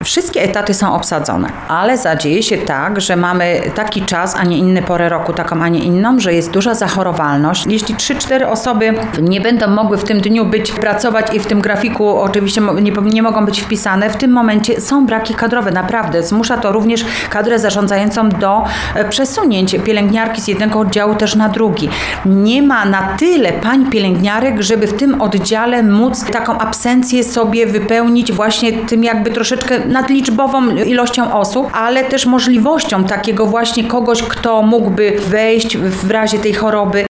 Wszystkie etaty są obsadzone, ale zadzieje się tak, że mamy taki czas, a nie inny porę roku, taką, a nie inną, że jest duża zachorowalność. Jeśli 3-4 osoby nie będą mogły w tym dniu pracować i w tym grafiku oczywiście nie mogą być wpisane, w tym momencie są braki kadrowe, naprawdę. Zmusza to również kadrę zarządzającą do przesunięć pielęgniarki z jednego oddziału też na drugi. Nie ma na tyle pań pielęgniarek, żeby w tym oddziale móc taką absencję sobie wypełnić właśnie tym jakby troszeczkę nadliczbową ilością osób, ale też możliwością takiego właśnie kogoś, kto mógłby wejść w razie tej choroby